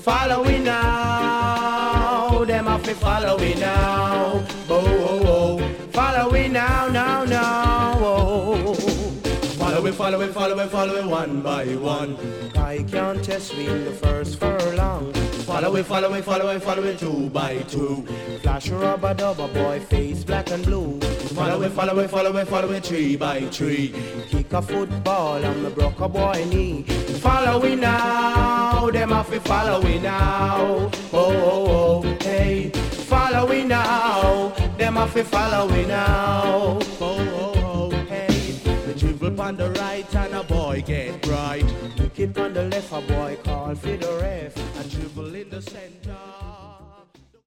follow we now. Them have to follow we now. Oh, oh, oh. Follow we now, now, now. Oh. Follow it one by one. I can't test we in the first furlong. Follow it two by two. Flash a rubber dubber boy, face black and blue. Follow it three by three. Kick a football and me broke a boy knee. Follow we now, them have to follow we now. Oh, oh, oh, hey. Follow we now, them have to follow we now. Oh, oh, oh, hey. The dribble on the right and a boy get bright. Kick on the left, a boy call for the ref. And dribble in the center.